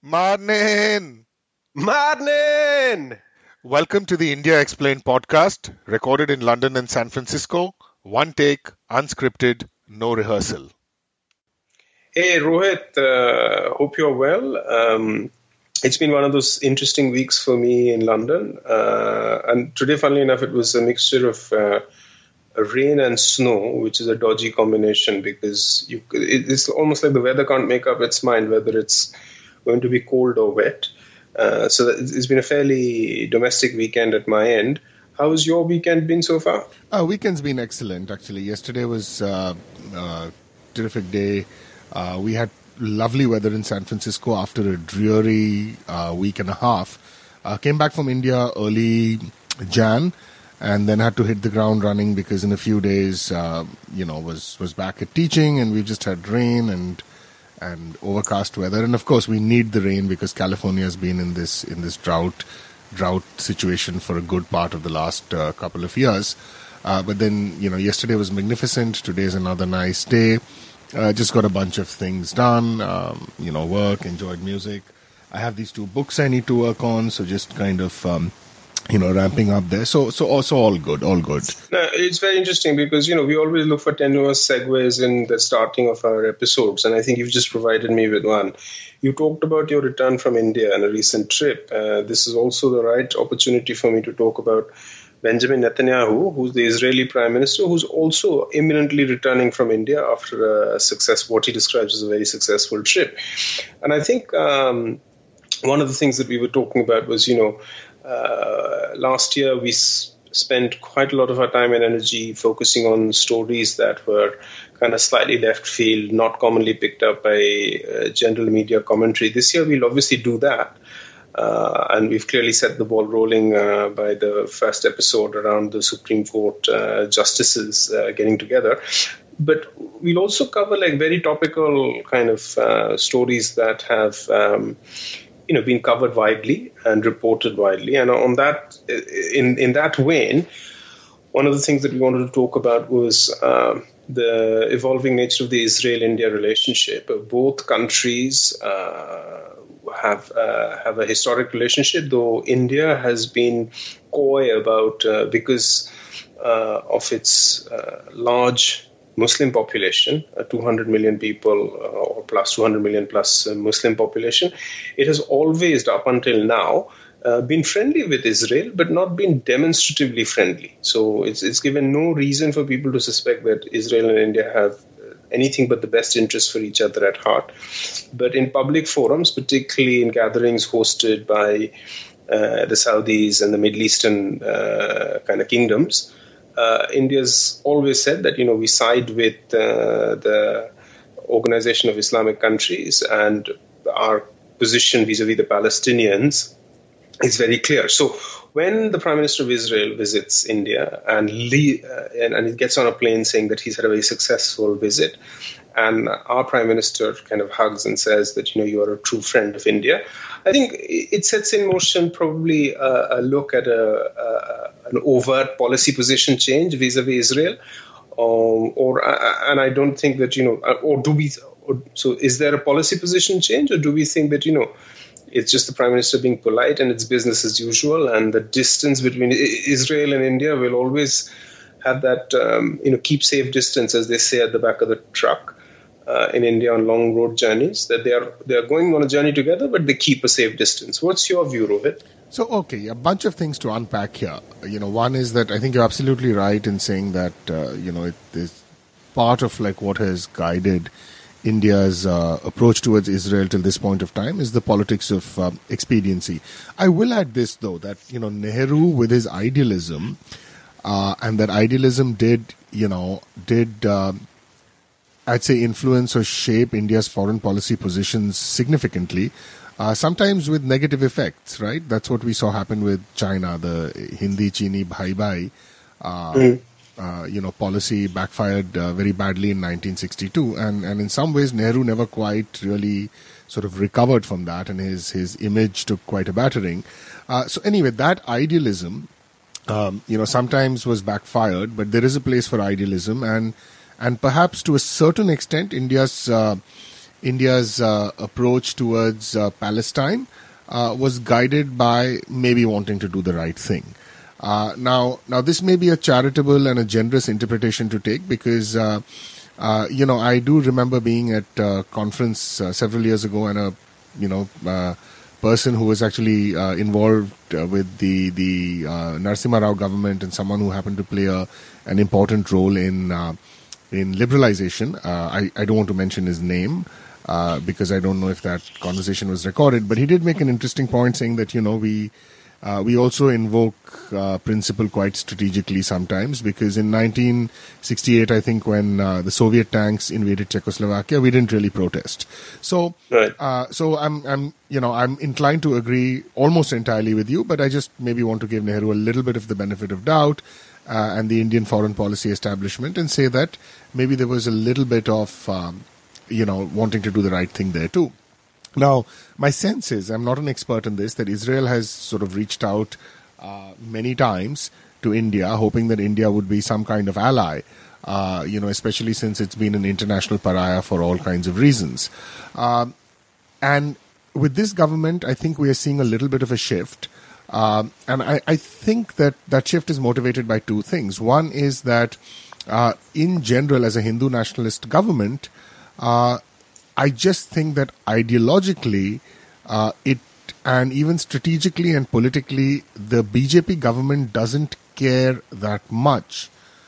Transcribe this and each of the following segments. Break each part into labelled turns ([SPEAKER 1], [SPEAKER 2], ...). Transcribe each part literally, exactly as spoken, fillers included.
[SPEAKER 1] Morning!
[SPEAKER 2] Morning!
[SPEAKER 1] Welcome to the India Explained podcast, recorded in London and San Francisco. One take, unscripted, no rehearsal.
[SPEAKER 2] Hey, Rohit, uh, hope you're well. Um, it's been one of those interesting weeks for me in London. Uh, and today, funnily enough, it was a mixture of uh, rain and snow, which is a dodgy combination because you, it's almost like the weather can't make up its mind whether it's going to be cold or wet. Uh, so it's been a fairly domestic weekend at my end. How's your weekend been so far?
[SPEAKER 3] Uh, weekend's been excellent, actually. Yesterday was uh, a terrific day. Uh, we had lovely weather in San Francisco after a dreary uh, week and a half. Uh, came back from India early Jan and then had to hit the ground running because in a few days, uh, you know, was, was back at teaching, and we've just had rain and and overcast weather. And of course, we need the rain because California has been in this in this drought drought situation for a good part of the last uh, couple of years. Uh, but then, you know, yesterday was magnificent. Today's another nice day. Uh, just got a bunch of things done, um, you know, work, enjoyed music. I have these two books I need to work on, so just kind of, um, you know, ramping up there. So, so also all good, all good.
[SPEAKER 2] No, it's very interesting because, you know, we always look for tenuous segues in the starting of our episodes, and I think you've just provided me with one. You talked about your return from India and a recent trip. Uh, this is also the right opportunity for me to talk about Benjamin Netanyahu, who's the Israeli Prime Minister, who's also imminently returning from India after a success, what he describes as a very successful trip. And I think um, one of the things that we were talking about was, you know, uh, last year we s- spent quite a lot of our time and energy focusing on stories that were kind of slightly left field, not commonly picked up by uh, general media commentary. This year we'll obviously do that. Uh, and we've clearly set the ball rolling uh, by the first episode around the Supreme Court uh, justices uh, getting together. But we'll also cover like very topical kind of uh, stories that have, um, you know, been covered widely and reported widely. And on that, in in that vein, one of the things that we wanted to talk about was uh, the evolving nature of the Israel-India relationship. Both countries Uh, have uh, have a historic relationship, though India has been coy about uh, because uh, of its uh, large Muslim population, uh, two hundred million people uh, or plus two hundred million plus uh, Muslim population. It has always, up until now, uh, been friendly with Israel, but not been demonstratively friendly. So it's it's given no reason for people to suspect that Israel and India have anything but the best interest for each other at heart. But in public forums, particularly in gatherings hosted by uh, the Saudis and the Middle Eastern uh, kind of kingdoms, uh, India's always said that, you know, we side with uh, the Organization of Islamic Countries, and our position vis-a-vis the Palestinians is very clear. So when the Prime Minister of Israel visits India and, le- uh, and and he gets on a plane saying that he's had a very successful visit, and our Prime Minister kind of hugs and says that, you know, you are a true friend of India, I think it sets in motion probably a, a look at a, a, an overt policy position change vis-a-vis Israel. Um, or uh, and I don't think that, you know, or do we? Or, so is there a policy position change, or do we think that, you know, it's just the Prime Minister being polite and it's business as usual, and the distance between Israel and India will always have that, um, you know, keep safe distance, as they say at the back of the truck uh, in India on long road journeys, that they are they are going on a journey together, but they keep a safe distance. What's your view, Rohit?
[SPEAKER 3] So, okay, a bunch of things to unpack here. You know, one is that I think you're absolutely right in saying that, uh, you know, it is part of like what has guided India's uh, approach towards Israel till this point of time is the politics of uh, expediency. I will add this, though, that, you know, Nehru with his idealism, uh, and that idealism did, you know, did, uh, I'd say, influence or shape India's foreign policy positions significantly, uh, sometimes with negative effects, right? That's what we saw happen with China, the Hindi Chini Bhai Bhai. Uh, mm. Uh, you know, policy backfired uh, very badly in nineteen sixty-two, and, and in some ways Nehru never quite really sort of recovered from that, and his, his image took quite a battering. Uh, so anyway, that idealism, um, you know, sometimes was backfired, but there is a place for idealism, and and perhaps to a certain extent India's uh, India's uh, approach towards uh, Palestine uh, was guided by maybe wanting to do the right thing. Uh, now, now this may be a charitable and a generous interpretation to take because, uh, uh, you know, I do remember being at a conference uh, several years ago, and a, you know, uh, person who was actually uh, involved uh, with the the uh, Narasimha Rao government, and someone who happened to play a an important role in uh, in liberalization. Uh, I I don't want to mention his name uh, because I don't know if that conversation was recorded, but he did make an interesting point, saying that, you know, we. Uh, we also invoke uh, principle quite strategically sometimes, because in nineteen sixty-eight, I think, when uh, the Soviet tanks invaded Czechoslovakia, we didn't really protest. So,
[SPEAKER 2] right.
[SPEAKER 3] uh, so I'm, I'm, you know, I'm inclined to agree almost entirely with you, but I just maybe want to give Nehru a little bit of the benefit of doubt uh, and the Indian foreign policy establishment, and say that maybe there was a little bit of, um, you know, wanting to do the right thing there too. Now, my sense is, I'm not an expert in this, that Israel has sort of reached out uh, many times to India, hoping that India would be some kind of ally, uh, you know, especially since it's been an international pariah for all kinds of reasons. Um, and with this government, I think we are seeing a little bit of a shift. Um, and I, I think that that shift is motivated by two things. One is that, uh, in general, as a Hindu nationalist government, uh, I just think that ideologically, uh, it and even strategically and politically, the B J P government doesn't care that much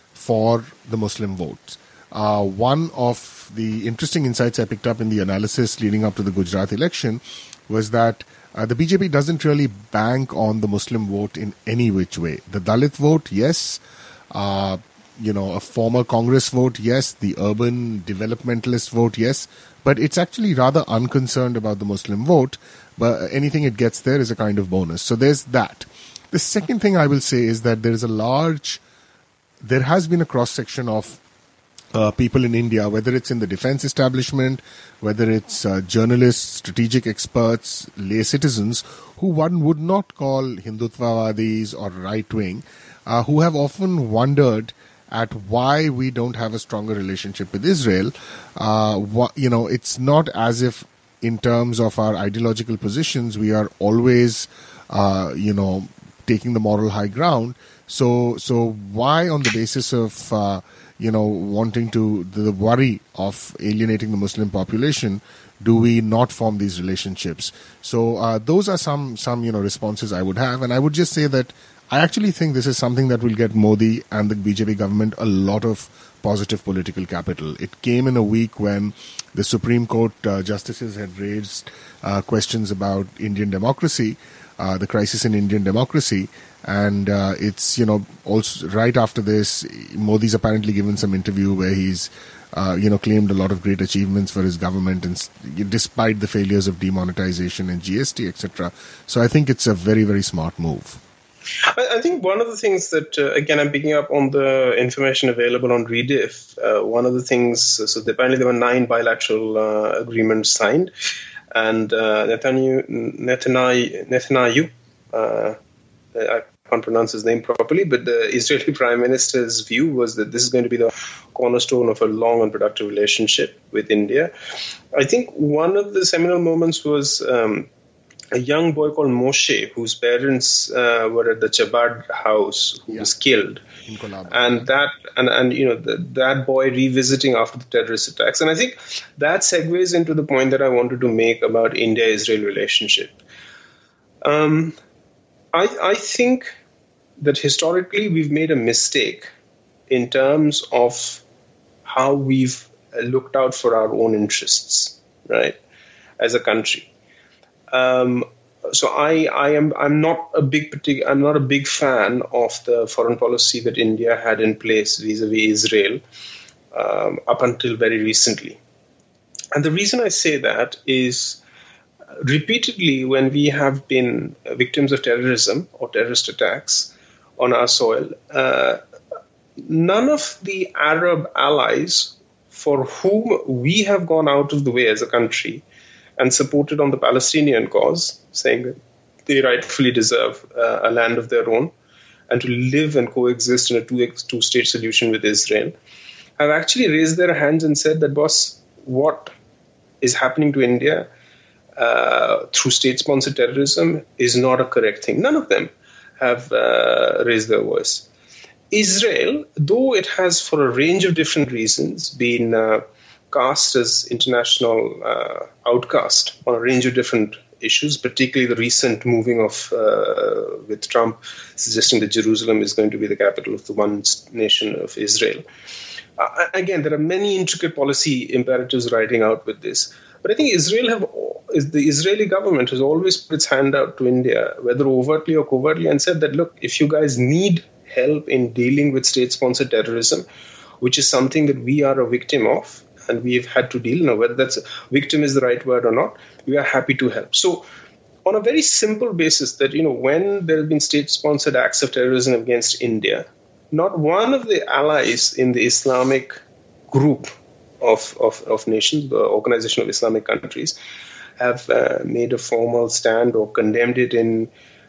[SPEAKER 3] for the Muslim vote. Uh, one of the interesting insights I picked up in the analysis leading up to the Gujarat election was that uh, the B J P doesn't really bank on the Muslim vote in any which way. The Dalit vote, yes. Uh, you know, a former Congress vote, yes. The urban developmentalist vote, yes. But it's actually rather unconcerned about the Muslim vote. But anything it gets there is a kind of bonus. So there's that. The second thing I will say is that there is a large, there has been a cross-section of uh, people in India, whether it's in the defense establishment, whether it's uh, journalists, strategic experts, lay citizens, who one would not call Hindutvavadis or right-wing, uh, who have often wondered at why we don't have a stronger relationship with Israel. Uh, wh- you know, it's not as if in terms of our ideological positions, we are always, uh, you know, taking the moral high ground. So, so why on the basis of, uh, you know, wanting to, the worry of alienating the Muslim population, do we not form these relationships? So uh, those are some, some, you know, responses I would have. And I would just say that I actually think this is something that will get Modi and the B J P government a lot of positive political capital. It came in a week when the Supreme Court uh, justices had raised uh, questions about Indian democracy, uh, the crisis in Indian democracy. And uh, it's, you know, also right after this, Modi's apparently given some interview where he's, uh, you know, claimed a lot of great achievements for his government, and despite the failures of demonetization and G S T, et cetera. So I think it's a very, very smart move.
[SPEAKER 2] I think one of the things that, uh, again, I'm picking up on the information available on Rediff. Uh, one of the things, so apparently there were nine bilateral uh, agreements signed, and uh, Netanyahu, Netanyahu, Netanyahu uh, I can't pronounce his name properly, but the Israeli Prime Minister's view was that this is going to be the cornerstone of a long and productive relationship with India. I think one of the seminal moments was Um, a young boy called Moshe, whose parents uh, were at the Chabad house, who yeah. was killed.
[SPEAKER 3] In Colaba.
[SPEAKER 2] And that, and, and you know, the, that boy revisiting after the terrorist attacks. And I think that segues into the point that I wanted to make about India-Israel relationship. Um, I, I think that historically we've made a mistake in terms of how we've looked out for our own interests, right, as a country. Um, so I, I am I'm not a big partic- I'm not a big fan of the foreign policy that India had in place vis-a-vis Israel um, up until very recently. And the reason I say that is repeatedly when we have been victims of terrorism or terrorist attacks on our soil, uh, none of the Arab allies for whom we have gone out of the way as a country and supported on the Palestinian cause, saying that they rightfully deserve uh, a land of their own and to live and coexist in a two, two-state solution with Israel, have actually raised their hands and said that, boss, what is happening to India uh, through state-sponsored terrorism is not a correct thing. None of them have uh, raised their voice. Israel, though it has, for a range of different reasons, been uh, cast as international uh, outcast on a range of different issues, particularly the recent moving of, uh, with Trump suggesting that Jerusalem is going to be the capital of the one nation of Israel. Uh, again, there are many intricate policy imperatives riding out with this. But I think Israel have, is the Israeli government has always put its hand out to India, whether overtly or covertly, and said that, look, if you guys need help in dealing with state-sponsored terrorism, which is something that we are a victim of, and we've had to deal, now whether that's victim is the right word or not, we are happy to help. So on a very simple basis that, you know, when there have been state-sponsored acts of terrorism against India, not one of the allies in the Islamic group of, of, of nations, the Organization of Islamic Countries, have uh, made a formal stand or condemned it in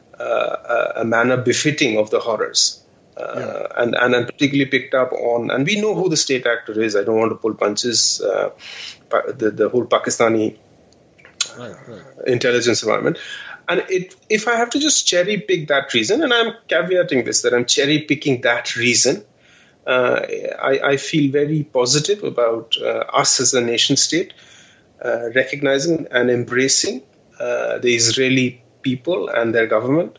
[SPEAKER 2] uh, a manner befitting of the horrors. Uh, yeah. and, and and particularly picked up on, and we know who the state actor is. I don't want to pull punches. Uh, the the whole Pakistani right, right. intelligence environment, and it, if I have to just cherry pick that reason, and I'm caveating this that I'm cherry picking that reason, uh, I, I feel very positive about uh, us as a nation state uh, recognizing and embracing uh, the Israeli people and their government.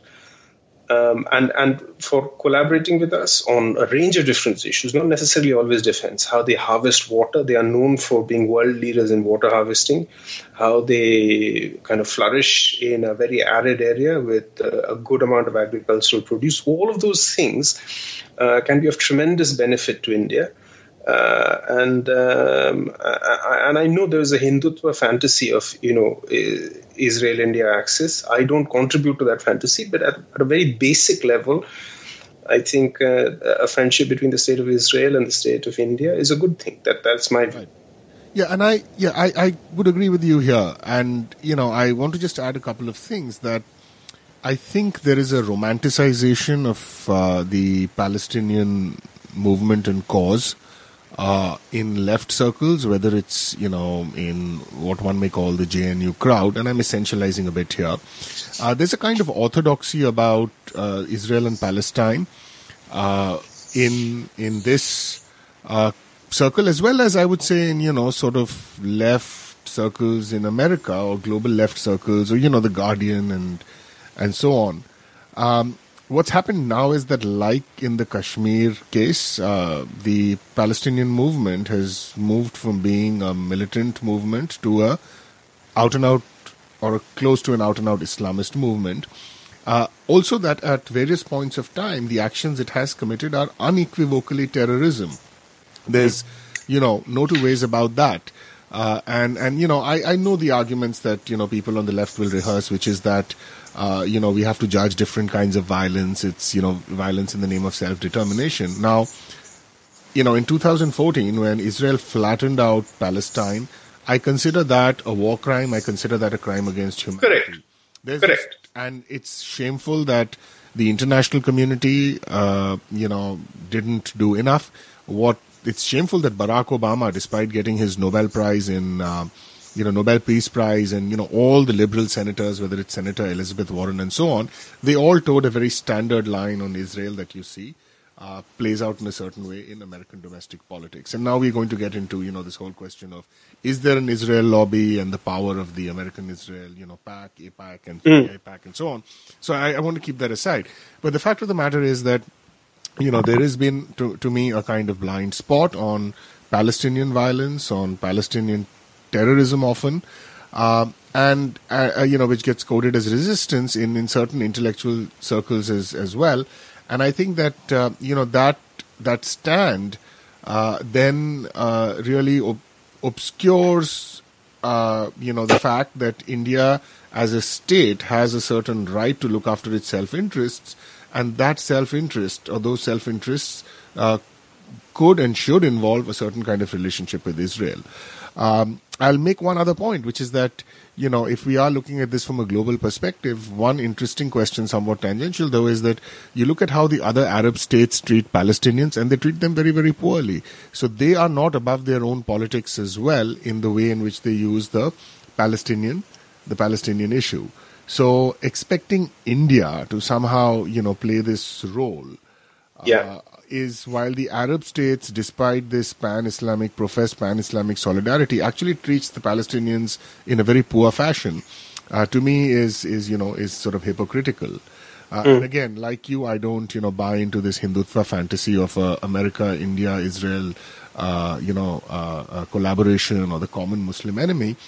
[SPEAKER 2] Um, and, and for collaborating with us on a range of different issues, not necessarily always defense, how they harvest water. They are known for being world leaders in water harvesting, how they kind of flourish in a very arid area with uh, a good amount of agricultural produce. All of those things uh, can be of tremendous benefit to India. Uh, and um, I, and I know there is a Hindutva fantasy of, you know, Israel-India axis. I don't contribute to that fantasy, but at, at a very basic level, I think uh, a friendship between the state of Israel and the state of India is a good thing. That that's my view.
[SPEAKER 3] Right. Yeah, and I yeah I, I would agree with you here. And you know, I want to just add a couple of things that I think there is a romanticization of uh, the Palestinian movement and cause. Uh, in left circles, whether it's, you know, in what one may call the J N U crowd, and I'm essentializing a bit here, uh, there's a kind of orthodoxy about uh, Israel and Palestine uh, in in this uh, circle, as well as I would say in, you know, sort of left circles in America or global left circles, or, you know, The Guardian and and so on. Um, What's happened now is that, like in the Kashmir case, uh, the Palestinian movement has moved from being a militant movement to a out-and-out or a close to an out-and-out Islamist movement. Uh, also that at various points of time, the actions it has committed are unequivocally terrorism. There's, you know, no two ways about that. Uh, and, and, you know, I, I know the arguments that, you know, people on the left will rehearse, which is that, uh, you know, we have to judge different kinds of violence. It's, you know, violence in the name of self-determination. Now, you know, in two thousand fourteen, when Israel flattened out Palestine, I consider that a war crime. I consider that a crime against humanity.
[SPEAKER 2] Correct.
[SPEAKER 3] There's
[SPEAKER 2] Correct.
[SPEAKER 3] This, and it's shameful that the international community, uh, you know, didn't do enough. What It's shameful that Barack Obama, despite getting his Nobel Prize in, uh, you know, Nobel Peace Prize, and, you know, all the liberal senators, whether it's Senator Elizabeth Warren and so on, they all towed a very standard line on Israel that you see uh, plays out in a certain way in American domestic politics. And now we're going to get into, you know, this whole question of, is there an Israel lobby and the power of the American Israel, you know, PAC, AIPAC, and
[SPEAKER 2] mm.
[SPEAKER 3] AIPAC, and so on. So I, I want to keep that aside. But the fact of the matter is that, you know, there has been, to, to me, a kind of blind spot on Palestinian violence, on Palestinian terrorism often, uh, and, uh, you know, which gets coded as resistance in, in certain intellectual circles as, as well. And I think that, uh, you know, that that stand uh, then uh, really ob- obscures, uh, you know, the fact that India as a state has a certain right to look after its self-interests. And that self-interest, or those self-interests, uh, could and should involve a certain kind of relationship with Israel. Um, I'll make one other point, which is that, you know, if we are looking at this from a global perspective, one interesting question, somewhat tangential though, is that you look at how the other Arab states treat Palestinians, and they treat them very, very poorly. So they are not above their own politics as well in the way in which they use the Palestinian, the Palestinian issue. So expecting India to somehow, you know, play this role,
[SPEAKER 2] yeah.
[SPEAKER 3] uh, is while the Arab states, despite this pan-Islamic, professed pan-Islamic solidarity, actually treats the Palestinians in a very poor fashion, uh, to me is, is, you know, is sort of hypocritical. Uh, mm. And again, like you, I don't, you know, buy into this Hindutva fantasy of uh, America, India, Israel, uh, you know, uh, uh, collaboration or the common Muslim enemy.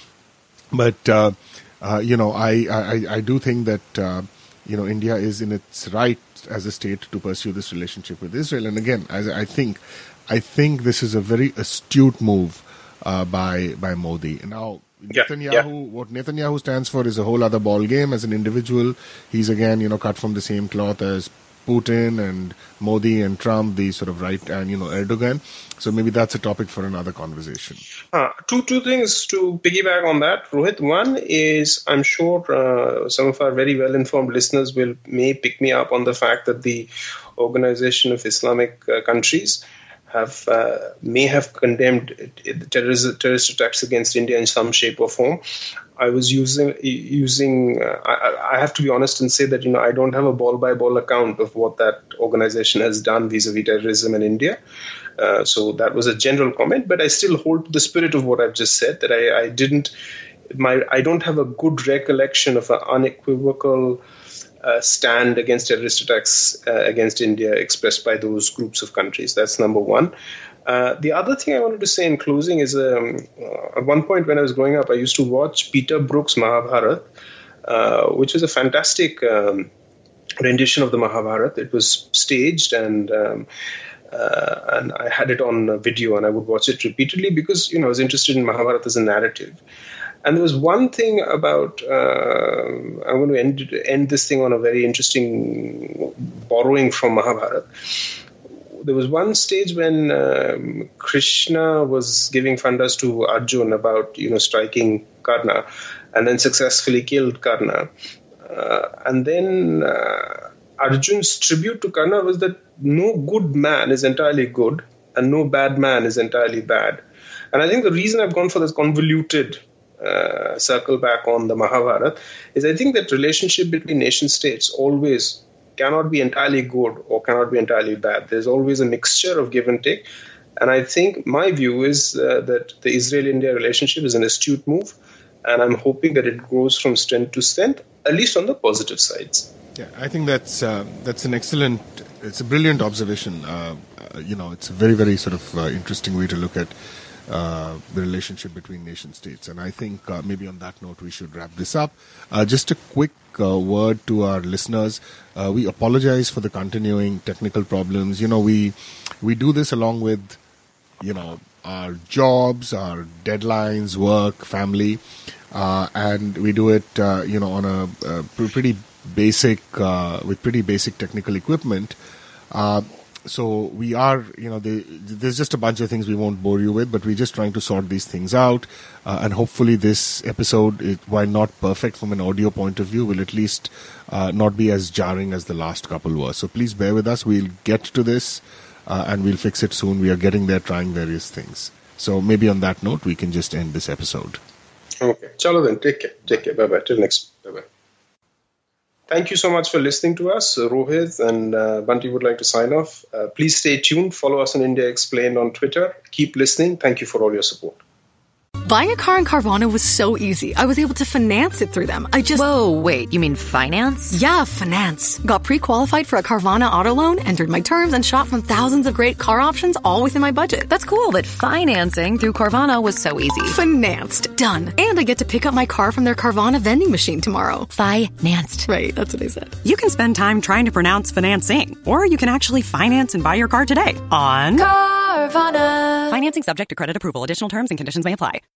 [SPEAKER 3] But, uh, uh, you know, I, I, I do think that, uh, you know, India is in its right as a state to pursue this relationship with Israel. And again, as I think, I think this is a very astute move uh, by by Modi. Now,
[SPEAKER 2] yeah,
[SPEAKER 3] Netanyahu,
[SPEAKER 2] yeah.
[SPEAKER 3] what Netanyahu stands for is a whole other ball game. As an individual, he's again, you know, cut from the same cloth as Putin and Modi and Trump, the sort of right, and, you know, Erdogan. So maybe that's a topic for another conversation.
[SPEAKER 2] Uh, two two things to piggyback on that, Rohit. One is, I'm sure uh, some of our very well-informed listeners will may pick me up on the fact that the Organization of Islamic uh, Countries have uh, may have condemned terrorist, terrorist attacks against India in some shape or form. I was using using. Uh, I, I have to be honest and say that, you know, I don't have a ball by ball account of what that organization has done vis-a-vis terrorism in India. Uh, so that was a general comment, but I still hold to the spirit of what I've just said. That I, I didn't. My I don't have a good recollection of an unequivocal uh, stand against terrorist attacks uh, against India expressed by those groups of countries. That's number one. Uh, the other thing I wanted to say in closing is, um, uh, at one point when I was growing up, I used to watch Peter Brook's Mahabharat, uh, which was a fantastic um, rendition of the Mahabharat. It was staged, and um, uh, and I had it on video, and I would watch it repeatedly because, you know, I was interested in Mahabharat as a narrative. And there was one thing about, uh, I'm going to end, end this thing on a very interesting borrowing from Mahabharat. There was one stage when um, Krishna was giving fundas to Arjun about, you know, striking Karna, and then successfully killed Karna. Uh, and then uh, Arjun's tribute to Karna was that no good man is entirely good and no bad man is entirely bad. And I think the reason I've gone for this convoluted uh, circle back on the Mahabharata is I think that relationship between nation states always cannot be entirely good or cannot be entirely bad. There's always a mixture of give and take. And I think my view is uh, that the Israel-India relationship is an astute move, and I'm hoping that it grows from strength to strength, at least on the positive sides.
[SPEAKER 3] Yeah, I think that's uh, that's an excellent, it's a brilliant observation. Uh, uh, you know, it's a very, very sort of uh, interesting way to look at uh, the relationship between nation states. And I think uh, maybe on that note we should wrap this up. Uh, just a quick uh, word to our listeners. Uh, we apologize for the continuing technical problems. You know, we we do this along with, you know, our jobs, our deadlines, work, family, uh, and we do it, uh, you know, on a, a pretty basic, uh, with pretty basic technical equipment. Uh, so we are, you know, the, there's just a bunch of things we won't bore you with, but we're just trying to sort these things out. Uh, and hopefully this episode, it, while not perfect from an audio point of view, will at least uh, not be as jarring as the last couple were. So please bear with us. We'll get to this. Uh, and we'll fix it soon. We are getting there, trying various things. So maybe on that note, we can just end this episode.
[SPEAKER 2] Okay. Chalo then. Take care. Take care. Bye-bye. Till next. Bye-bye. Thank you so much for listening to us. Rohit and uh, Bunty would like to sign off. Uh, please stay tuned. Follow us on India Explained on Twitter. Keep listening. Thank you for all your support.
[SPEAKER 4] Buying a car in Carvana was so easy. I was able to finance it through them. I just...
[SPEAKER 5] Whoa, wait, you mean finance?
[SPEAKER 4] Yeah, finance. Got pre-qualified for a Carvana auto loan, entered my terms, and shop from thousands of great car options all within my budget.
[SPEAKER 5] That's cool, but financing through Carvana was so easy.
[SPEAKER 4] Financed. Done. And I get to pick up my car from their Carvana vending machine tomorrow.
[SPEAKER 5] Financed.
[SPEAKER 4] Right, that's what I said.
[SPEAKER 6] You can spend time trying to pronounce financing, or you can actually finance and buy your car today on
[SPEAKER 5] Carvana.
[SPEAKER 6] Financing subject to credit approval. Additional terms and conditions may apply.